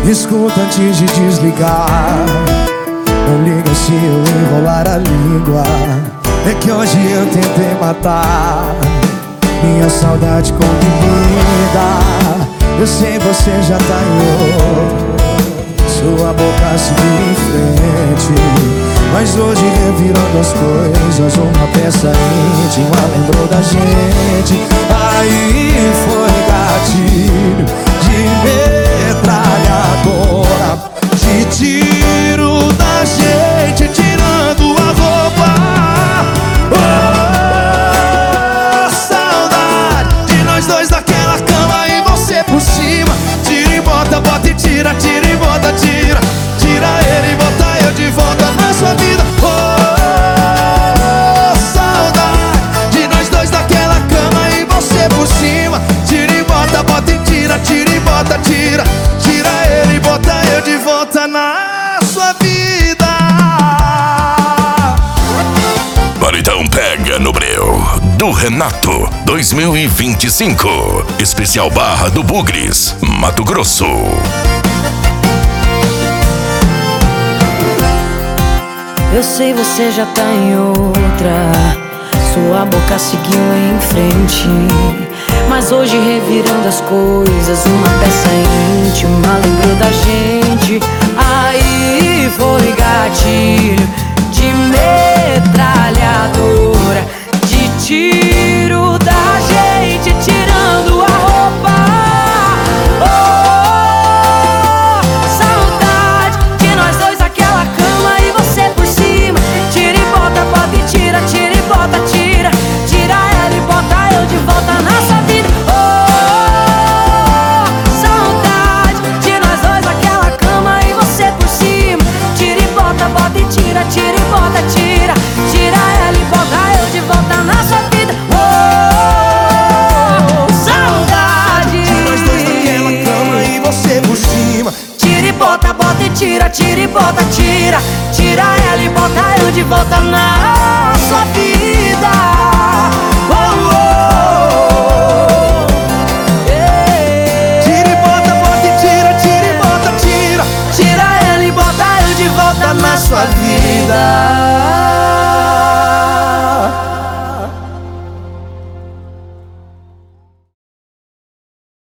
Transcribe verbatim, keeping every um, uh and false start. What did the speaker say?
Escuta antes de desligar. Não liga se eu enrolar a língua. É que hoje eu tentei matar minha saudade com bebida. Eu sei você já tá em outro, sua boca seguir em frente. Mas hoje revirando as coisas, uma peça íntima lembrou da gente. Aí foi gatilho de metralhadora, de tiro da gente tirando a roupa. Oh, saudade de nós dois naquela cama e você por cima. Tira e bota, bota e tira, tira e bota, tira. Tira ele e bota eu de volta na sua vida. Oh, saudade de nós dois naquela cama e você por cima. Tira e bota, bota e tira, tira e bota, tira. Tira ele e bota eu de volta na sua vida. Maridão Pega no Breu do Renato dois mil e vinte e cinco. Especial Barra do Bugres, Mato Grosso. Eu sei você já tá em outra, sua boca seguiu em frente. Mas hoje revirando as coisas, uma peça íntima lembrou da gente. Aí foi gatilho de metralhadora, de tiro da gente tirando a roupa. Oh, saudade de nós dois naquela cama e você por cima. Tira e bota, bota e tira, tira e bota, tira. Tira ela e bota eu de volta na sua vida. Oh, saudade de nós dois naquela cama e você por cima. Tira e bota, bota e tira, tira e bota, tira. Tira ela e bota eu de volta na sua vida. Oh, saudade de nós dois naquela cama e você por cima. Tira e bota, bota e tira, tira e bota, tira. Tira ela e bota eu de volta na sua vida.